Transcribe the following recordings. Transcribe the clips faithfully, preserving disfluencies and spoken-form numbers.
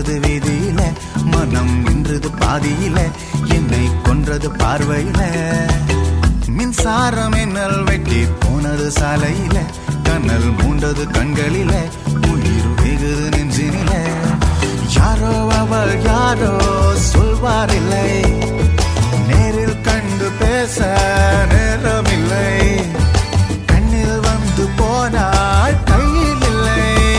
சென்றது வீதியில, மனம் நின்றது பாதியில, என்னை கொன்றது பார்வையில. மின்சாரம் என்னல் வெட்டி போனது சாலையில, கண்ணல் மூண்டது கண்களில, உயிர் வெகுது நெஞ்சினில. யாரோ அவள் யாரோ சொல்வாரில்லை, நேரில் கண்டு பேச நேரமில்லை. கண்ணில் வந்து போனாள் கையில் இல்லை.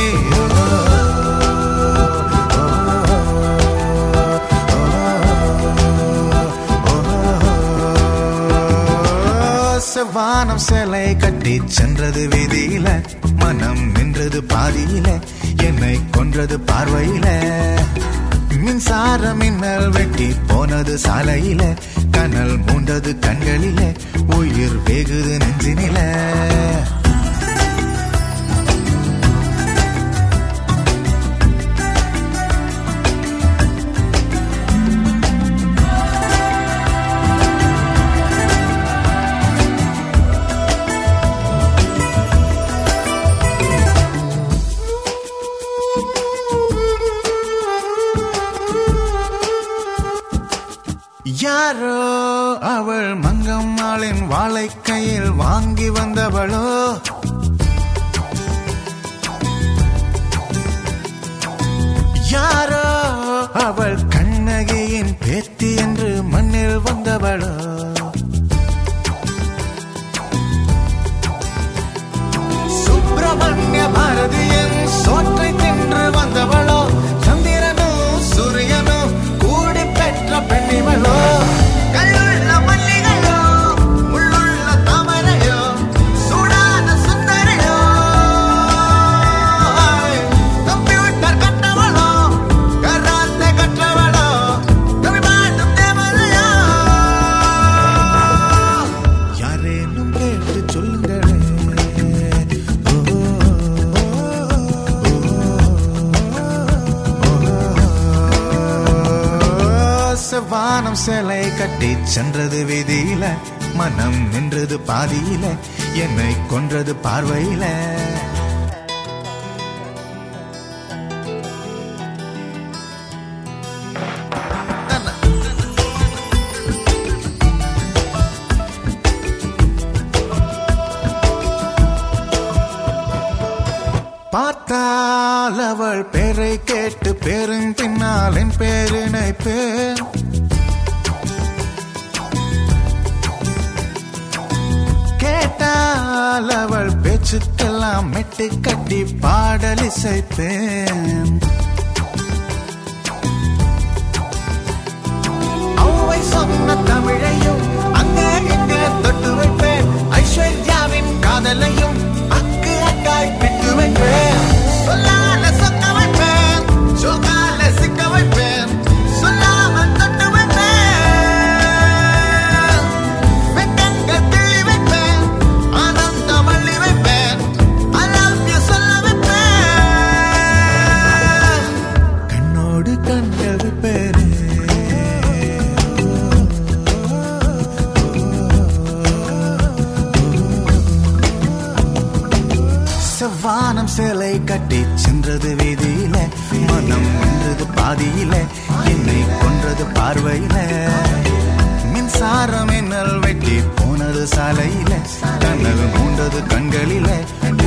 செவ்வானம் சேலை கட்டி சென்றது வீதியில, மனம் நின்றது பாதியில, என்னை கொன்றது பார்வையில. மின்சார மின்னல் வெட்டி போனது சாலையில, கனல் மூண்டது கண்களில, உயிர் வெகுது நெஞ்சினில. யாரோ அவள் மங்கம்மாளின் வாளை கையில் வாங்கி வந்தவளோ, யாரோ அவள் கண்ணகியின் பேத்தி என்று மண்ணில் வந்தவளோ. சுப்பிரமணிய பாரதியின் சோற்றை தின்று வந்தவளோ, சந்திரனும் சூரியனும் கூடி பெற்ற பெண்ணிவளோ. கல்லுள்ள மல்லிகையோ முள்ளுள்ள தாமரையோ, சூடான சுந்தரையோ, கம்ப்யூட்டர் கற்றவளோ கராத்தே கற்றவளோ, தமிழ்நாட்டும் தேவதையோ. யாரேனும் கேட்டு சொல்லுங்களே, வானம் சேலை கட்டி சென்றது வீதியில, மனம் நின்றது பாதியில, என்னை கொன்றது பார்வையில. பார்த்தால் அவள் பேரை கேட்டு பேரும் பின்னால் என் பேரினை பேர். கேட்டால் அவள் பேச்சுக்கெல்லாம் மெட்டு கட்டி பாடல் இசைப்பேன். அவை சொன்ன தமிழையும் அங்கே இங்கே தொட்டு வைப்பேன். ஐஸ்வர்யாவின் காதலையும் அக்கு அக்காய் பிட்டு வைப்பேன். சொல்லால சொக்க வைப்பேன், சொல்லால சிக்க வைப்பேன், சொல்லாமல் தொட்டு வைப்பேன். வெட்டங்கள் கிள்ளி வைப்பேன், ஆனந்தம் அள்ளி வைப்பேன், I love you சொல்ல வைப்பேன். கண்ணோடு கண்கள் வைப்பேன். வானம் சேலை கட்டி சென்றது வீதியில, மனம் நின்றது பாதியில, என்னை கொன்றது பார்வையில. மின்சாரம் என்னல் வெட்டி போனது சாலையில, கண்ணல் மூண்டது கண்களில,